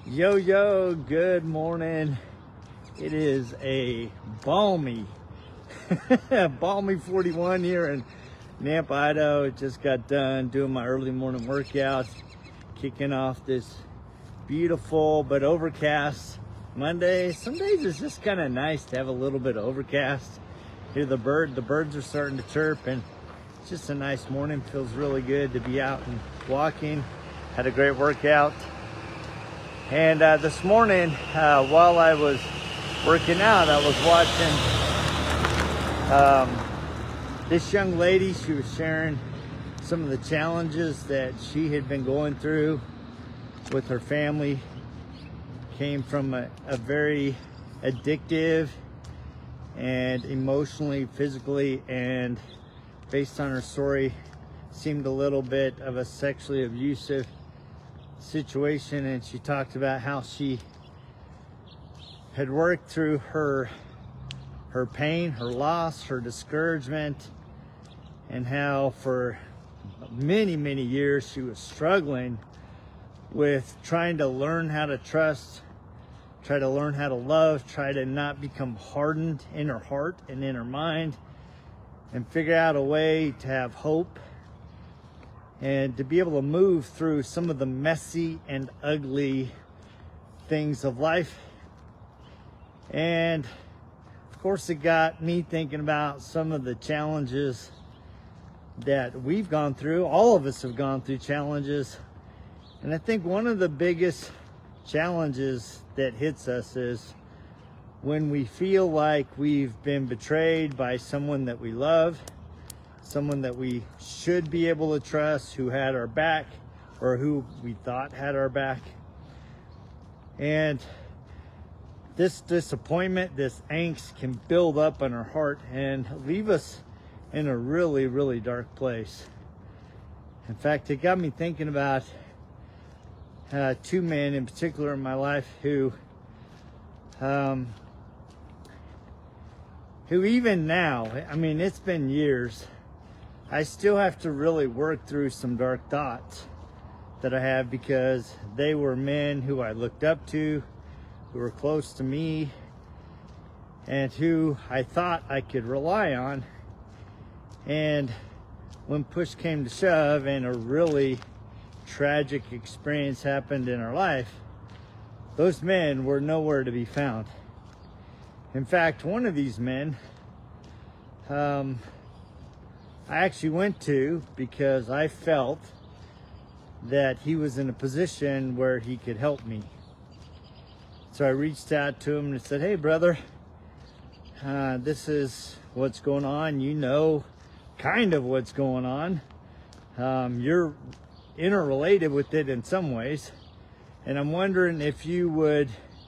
Yo, good morning. It is a balmy, balmy 41 here in Nampa, Idaho. Just got done doing my early morning workout, kicking off this beautiful but overcast Monday. Some days it's just kind of nice to have a little bit of overcast. Hear the birds are starting to chirp, and it's just a nice morning. Feels really good to be out and walking. Had a great workout. And this morning, while I was working out, I was watching this young lady. She was sharing some of the challenges that she had been going through with her family. Came from a very addictive and emotionally, physically, and based on her story, seemed a little bit of a sexually abusive situation. And she talked about how she had worked through her pain, her loss, her discouragement, and how for many years she was struggling with trying to learn how to trust, try to learn how to love, try to not become hardened in her heart and in her mind, and figure out a way to have hope and to be able to move through some of the messy and ugly things of life. And of course, it got me thinking about some of the challenges that we've gone through. All of us have gone through challenges. And I think one of the biggest challenges that hits us is when we feel like we've been betrayed by someone that we love, someone that we should be able to trust, who had our back, or who we thought had our back. And this disappointment, this angst can build up in our heart and leave us in a really dark place. In fact, it got me thinking about two men in particular in my life who even now, I mean, it's been years, I still have to really work through some dark thoughts that I have, because they were men who I looked up to, who were close to me, and who I thought I could rely on. And when push came to shove and a really tragic experience happened in our life, those men were nowhere to be found. In fact, one of these men, I actually went to because I felt that he was in a position where he could help me. So I reached out to him and said, "Hey brother, this is what's going on. You know kind of what's going on. You're interrelated with it in some ways. And I'm wondering if you would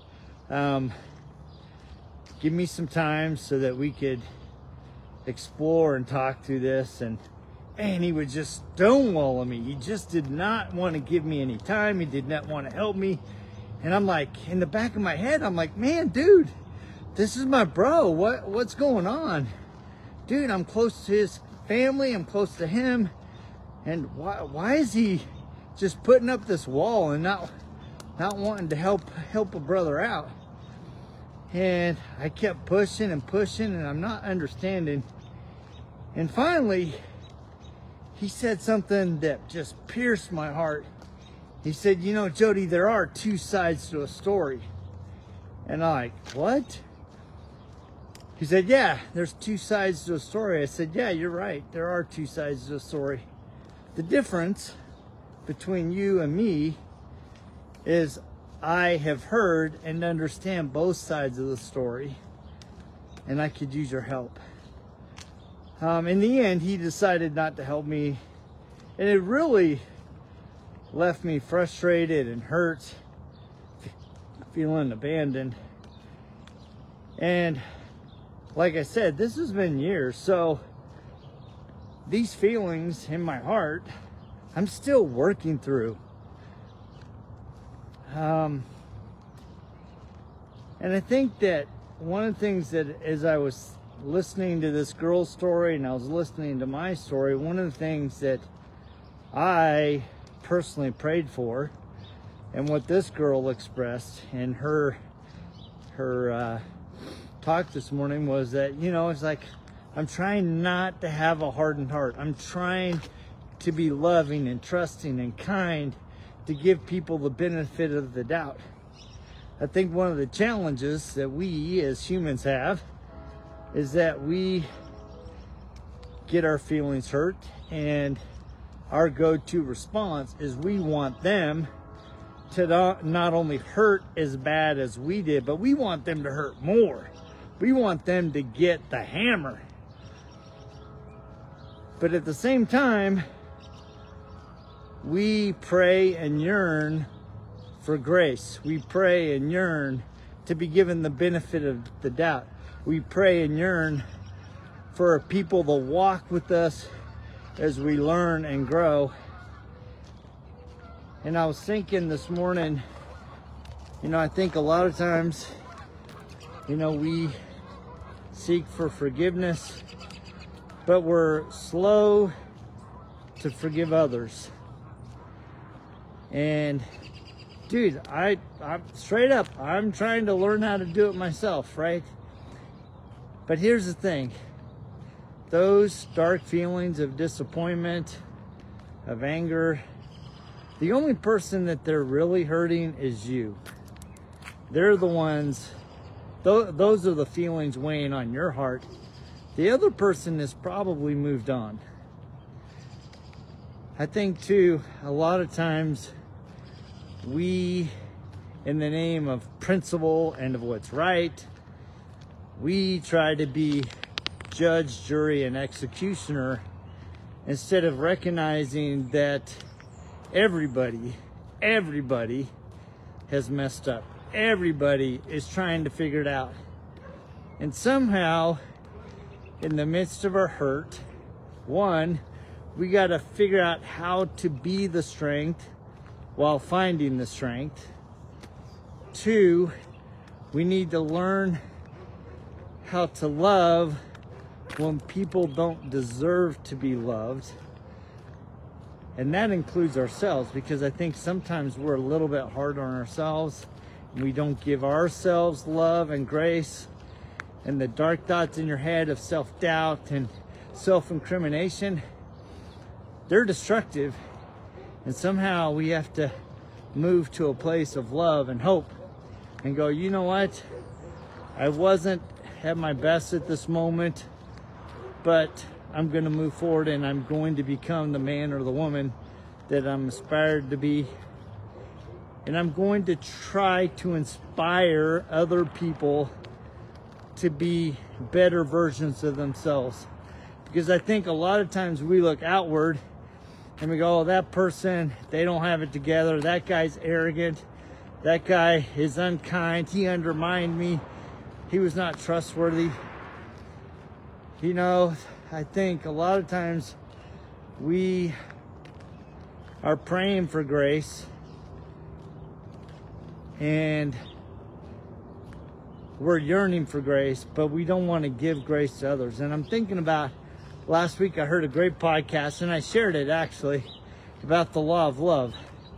give me some time so that we could explore and talk through this." And man, he would just stonewall me. He just did not want to give me any time. He did not want to help me. And I'm like, in the back of my head, I'm like, man, dude, this is my bro. What's going on? Dude, I'm close to his family. I'm close to him. And why is he just putting up this wall and not wanting to help a brother out? And I kept pushing and I'm not understanding. And finally, he said something that just pierced my heart. He said, "You know, Jody, there are two sides to a story." And I'm like, "What?" He said, "Yeah, there's two sides to a story." I said, "Yeah, you're right. There are two sides to a story. The difference between you and me is I have heard and understand both sides of the story, and I could use your help." In the end, he decided not to help me, and it really left me frustrated and hurt, feeling abandoned. And like I said, this has been years, so these feelings in my heart, I'm still working through. And I think that one of the things that, as I was listening to this girl's story and I was listening to my story, one of the things that I personally prayed for And what this girl expressed in her talk this morning was that, it's like, I'm trying not to have a hardened heart. I'm trying to be loving and trusting and kind, to give people the benefit of the doubt. I think one of the challenges that we as humans have is that we get our feelings hurt, and our go-to response is we want them to not only hurt as bad as we did, but we want them to hurt more. We want them to get the hammer. But at the same time, we pray and yearn for grace. We pray and yearn to be given the benefit of the doubt. We pray and yearn for people to walk with us as we learn and grow. And I was thinking this morning, I think a lot of times, we seek for forgiveness, but we're slow to forgive others. And dude, I'm straight up, I'm trying to learn how to do it myself, right? But here's the thing. Those dark feelings of disappointment, of anger, the only person that they're really hurting is you. They're the ones, those are the feelings weighing on your heart. The other person has probably moved on. I think too, a lot of times we, in the name of principle and of what's right, we try to be judge, jury, and executioner instead of recognizing that everybody has messed up. Everybody is trying to figure it out. And somehow, in the midst of our hurt, one, we got to figure out how to be the strength while finding the strength. Two, we need to learn how to love when people don't deserve to be loved. And that includes ourselves, because I think sometimes we're a little bit hard on ourselves. And we don't give ourselves love and grace. And the dark thoughts in your head of self-doubt and self-incrimination, they're destructive. And somehow we have to move to a place of love and hope and go, you know what? I wasn't at my best at this moment, but I'm going to move forward and I'm going to become the man or the woman that I'm aspired to be. And I'm going to try to inspire other people to be better versions of themselves. Because I think a lot of times we look outward and we go, oh, that person, they don't have it together. That guy's arrogant. That guy is unkind. He undermined me. He was not trustworthy. I think a lot of times we are praying for grace and we're yearning for grace, but we don't want to give grace to others. And I'm thinking about last week, I heard a great podcast, and I shared it actually, about the law of love.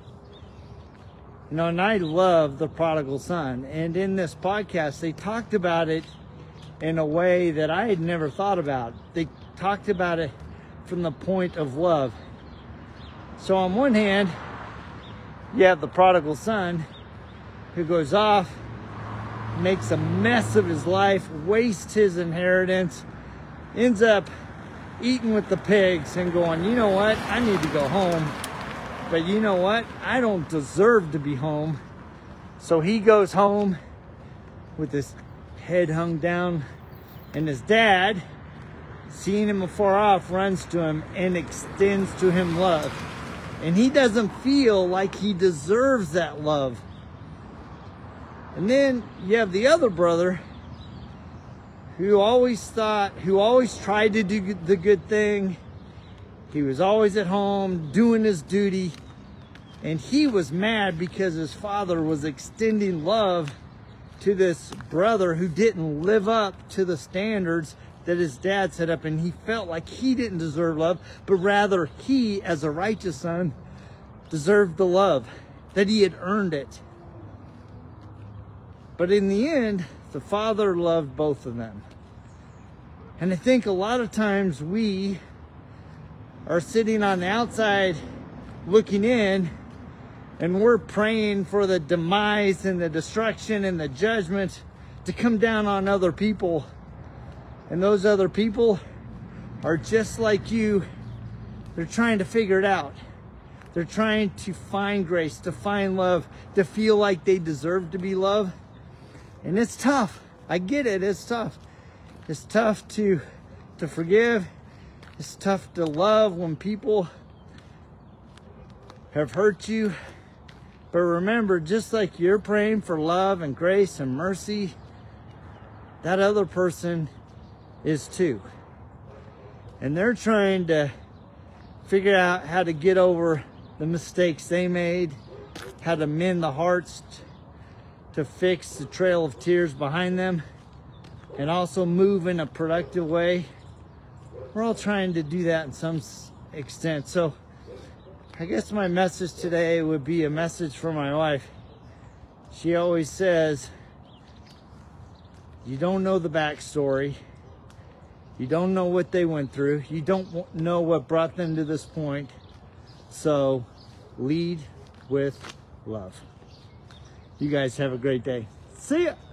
And I love the prodigal son. And in this podcast, they talked about it in a way that I had never thought about. They talked about it from the point of love. So on one hand, you have the prodigal son who goes off, makes a mess of his life, wastes his inheritance, ends up eating with the pigs and going, you know what? I need to go home. But you know what? I don't deserve to be home. So he goes home with his head hung down, and his dad, seeing him afar off, runs to him and extends to him love. And he doesn't feel like he deserves that love. And then you have the other brother who always tried to do the good thing. He was always at home doing his duty. And he was mad because his father was extending love to this brother who didn't live up to the standards that his dad set up. And he felt like he didn't deserve love, but rather he, as a righteous son, deserved the love that he had earned it. But in the end, the Father loved both of them. And I think a lot of times we are sitting on the outside looking in, and we're praying for the demise and the destruction and the judgment to come down on other people. And those other people are just like you. They're trying to figure it out. They're trying to find grace, to find love, to feel like they deserve to be loved. And it's tough. I get it. It's tough. It's tough to forgive. It's tough to love when people have hurt you. But remember, just like you're praying for love and grace and mercy, that other person is too. And they're trying to figure out how to get over the mistakes they made, how to mend the hearts, to fix the trail of tears behind them, and also move in a productive way. We're all trying to do that in some extent. So I guess my message today would be a message for my wife. She always says, you don't know the backstory. You don't know what they went through. You don't know what brought them to this point. So lead with love. You guys have a great day. See ya.